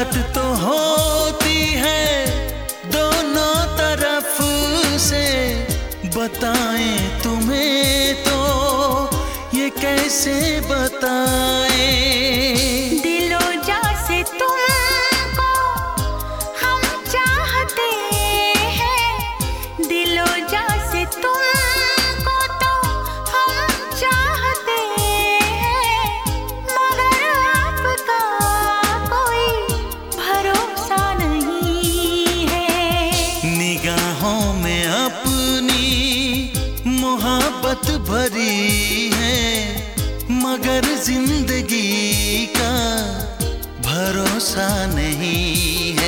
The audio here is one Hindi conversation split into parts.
चाहत तो होती है दोनों तरफ से, बताएं तुम्हें तो ये कैसे बताएं। दिलो जा से तुमको हम चाहते हैं, दिलो जा से तुमको तो हम चाहते हैं, मगर आपका कोई भरोसा नहीं है। निगाहों में अपनी मोहब्बत भरी है, मगर जिंदगी का भरोसा नहीं है।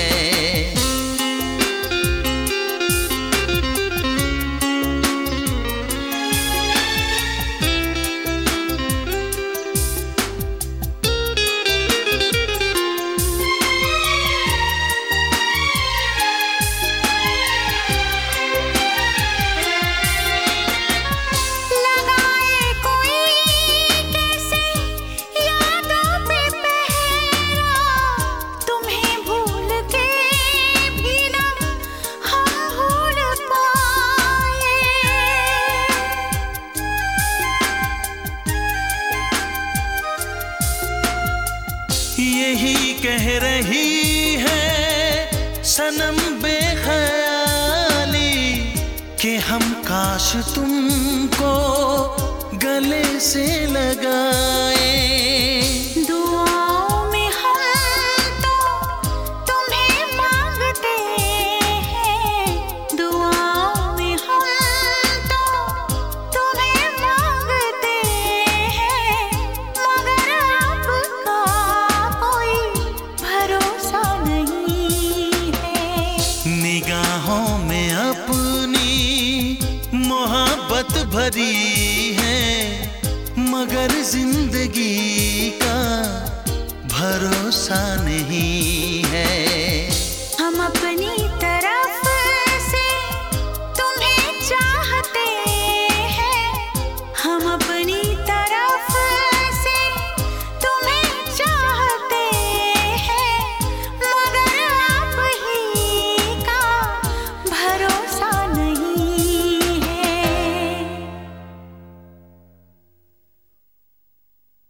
यही कह रही है सनम बेख्याली कि हम काश तुमको गले से लगाए। दुआओं में हम तो तुम्हें मांगते हैं, दुआओं में हम तो तुम्हें मांगते हैं, मगर आपका कोई भरोसा नहीं है। निगाहों में अपनी मोहब्बत भरी है, मगर जिंदगी का भरोसा नहीं है। हम अपनी